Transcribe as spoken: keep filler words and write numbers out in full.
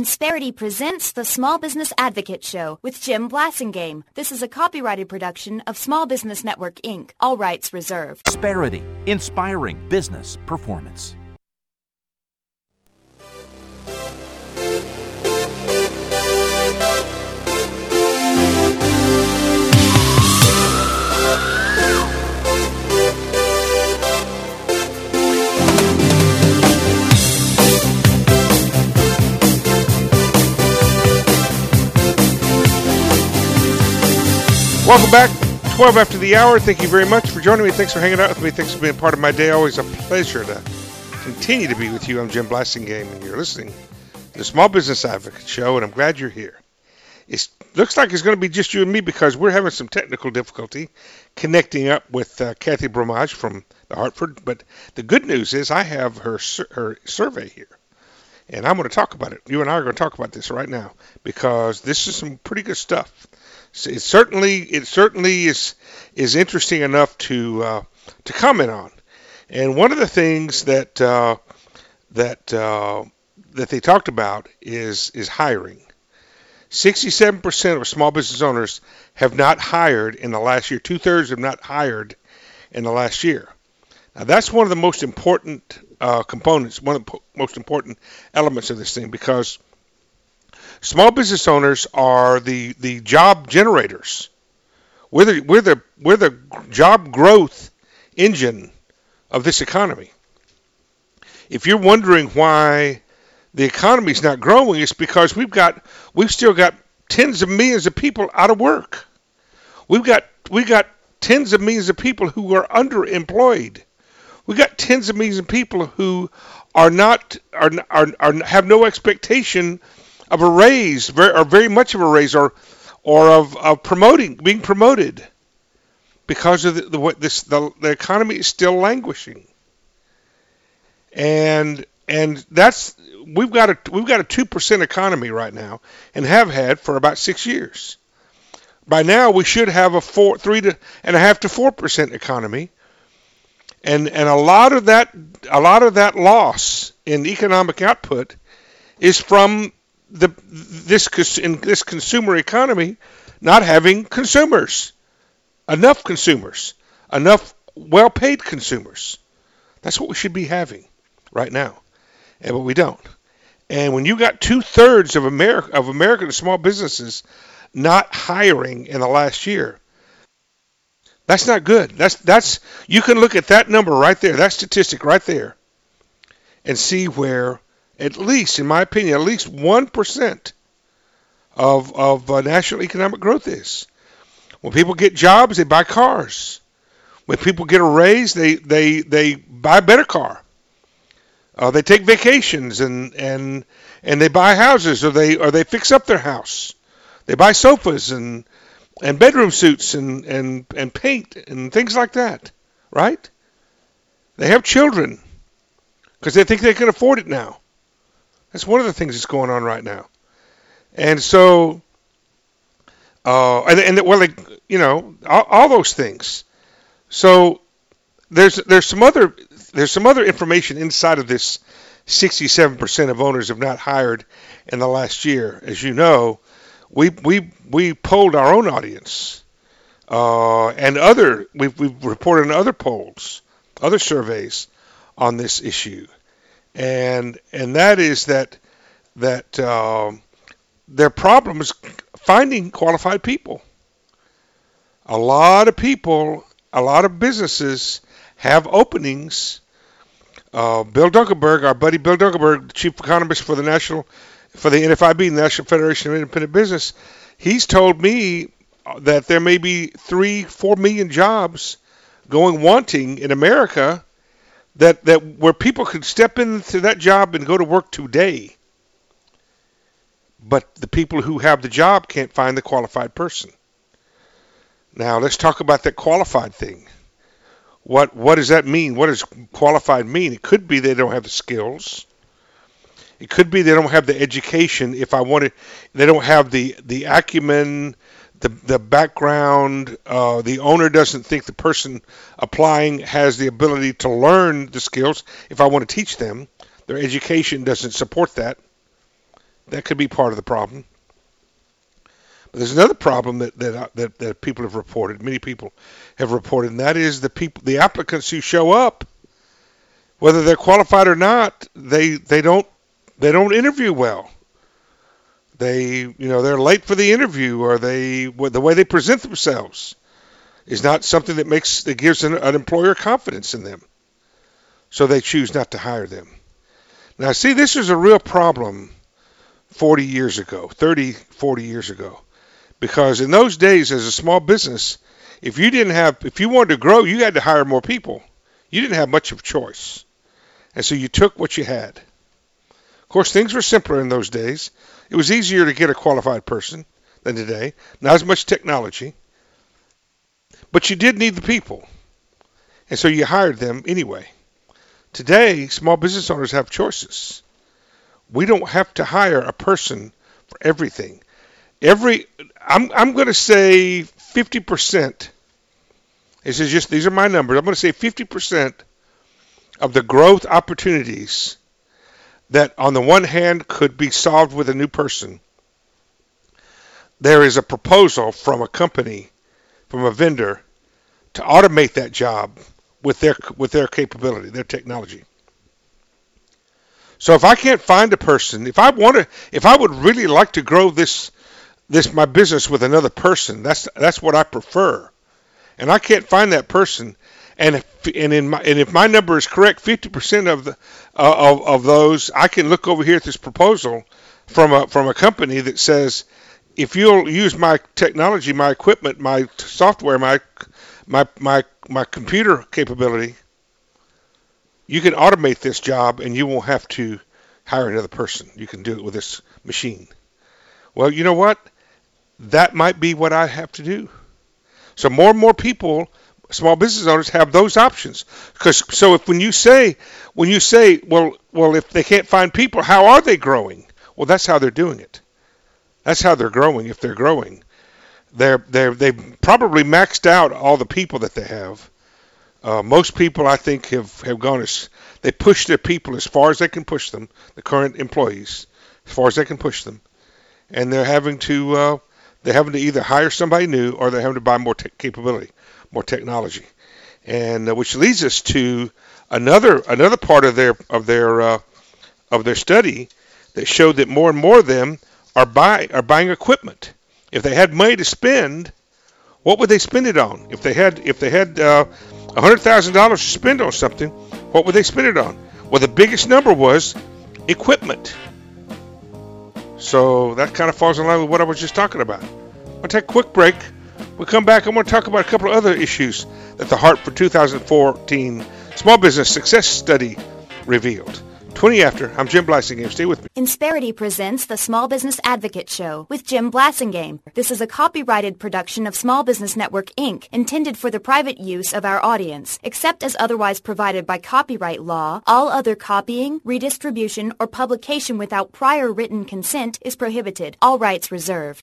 Insperity presents the Small Business Advocate Show with Jim Blasingame. This is a copyrighted production of Small Business Network, Incorporated. All rights reserved. Insperity, inspiring business performance. Welcome back, twelve after the hour. Thank you very much for joining me. Thanks for hanging out with me. Thanks for being part of my day. Always a pleasure to continue to be with you. I'm Jim Blasingame, and you're listening to the Small Business Advocate Show, and I'm glad you're here. It looks like it's going to be just you and me because we're having some technical difficulty connecting up with uh, Kathy Bromage from the Hartford, but the good news is I have her, her survey here, and I'm going to talk about it. You and I are going to talk about this right now because this is some pretty good stuff. It certainly, it certainly is is interesting enough to uh, to comment on. And one of the things that uh, that uh, that they talked about is is hiring. sixty-seven percent of small business owners have not hired in the last year. Two thirds have not hired in the last year. Now that's one of the most important uh, components, one of the most important elements of this thing, because small business owners are the, the job generators. We're the, we're, the, we're the job growth engine of this economy. If you're wondering why the economy's not growing, it's because we've got we've still got tens of millions of people out of work. We've got we got tens of millions of people who are underemployed. We've got tens of millions of people who are not are are, are have no expectation of a raise, very, or very much of a raise, or or of, of promoting, being promoted, because of the, the what this the, the economy is still languishing, and and that's we've got a we've got a two percent economy right now, and have had for about six years. By now we should have a four three to and a half to four percent economy, and and a lot of that a lot of that loss in economic output is from The, this in this consumer economy not having consumers, enough consumers, enough well-paid consumers. That's what we should be having right now, and but we don't. And when you got two-thirds of America of American small businesses not hiring in the last year, that's not good. That's that's you can look at that number right there, that statistic right there, and see where, at least, in my opinion, at least one percent of, of uh, national economic growth is. When people get jobs, they buy cars. When people get a raise, they, they, they buy a better car. Uh, they take vacations and, and and they buy houses, or they or they fix up their house. They buy sofas and and bedroom suits and, and, and paint and things like that, right? They have children because they think they can afford it now. That's one of the things that's going on right now. And so, uh, and, and well, like, you know, all, all those things. So there's there's some other there's some other information inside of this. sixty-seven percent of owners have not hired in the last year. As you know, we we we polled our own audience, uh, and other we've we've reported on other polls, other surveys on this issue. And and that is that that um, their problem is finding qualified people. A lot of people, a lot of businesses have openings. Uh, Bill Dunkelberg, our buddy Bill Dunkelberg, the chief economist for the national, for the N F I B, the National Federation of Independent Business, he's told me that there may be three, four million jobs going wanting in America. That, that where people could step into that job and go to work today, but the people who have the job can't find the qualified person. Now let's talk about that qualified thing. What what does that mean? What does qualified mean? It could be they don't have the skills. It could be they don't have the education. If I wanted, they don't have the the acumen, the the background. Uh, the owner doesn't think the person applying has the ability to learn the skills. If I want to teach them, their education doesn't support that. That could be part of the problem. But there's another problem that that, that that people have reported. Many people have reported, and that is the people, the applicants who show up, whether they're qualified or not, they they don't they don't interview well. They you know they're late for the interview, or they the way they present themselves is not something that makes that gives an, an employer confidence in them. So they choose not to hire them. Now, see, this is a real problem forty years ago, thirty, forty years ago. Because in those days, as a small business, if you didn't have, if you wanted to grow, you had to hire more people. You didn't have much of a choice. And so you took what you had. Of course, things were simpler in those days. It was easier to get a qualified person than today. Not as much technology. But you did need the people. And so you hired them anyway. Today, small business owners have choices. We don't have to hire a person for everything. Every, I'm I'm going to say fifty percent. This is just these are my numbers. I'm going to say fifty percent of the growth opportunities that, on the one hand, could be solved with a new person. There is a proposal from a company, from a vendor, to automate that job with their with their capability, their technology. So if I can't find a person, if I want to, if I would really like to grow this this my business with another person, that's that's what I prefer, and I can't find that person, and if and in my and if my number is correct, fifty percent of the uh, of of those, I can look over here at this proposal from a from a company that says, if you'll use my technology, my equipment, my software, my my my my computer capability, you can automate this job and you won't have to hire another person. You can do it with this machine. Well, you know what? That might be what I have to do. So more and more people, small business owners, have those options. Because so if when you say when you say, well, well, if they can't find people, how are they growing? Well, that's how they're doing it. That's how they're growing. If they're growing, they're they're they've probably maxed out all the people that they have. Uh, most people, I think, have, have gone as they push their people as far as they can push them. The current employees, as far as they can push them, and they're having to uh, they're having to either hire somebody new or they're having to buy more te- capability, more technology, and uh, which leads us to another another part of their of their uh, of their study that showed that more and more of them are buy are buying equipment. If they had money to spend, what would they spend it on? If they had if they had uh, one hundred thousand dollars to spend on something, what would they spend it on? Well, the biggest number was equipment. So that kind of falls in line with what I was just talking about. I'll take a quick break. We'll come back. I'm going to talk about a couple of other issues that the Hartford two thousand fourteen Small Business Success Study revealed. twenty after, I'm Jim Blasingame. Stay with me. Insperity presents the Small Business Advocate Show with Jim Blasingame. This is a copyrighted production of Small Business Network, Incorporated, intended for the private use of our audience. Except as otherwise provided by copyright law, all other copying, redistribution, or publication without prior written consent is prohibited. All rights reserved.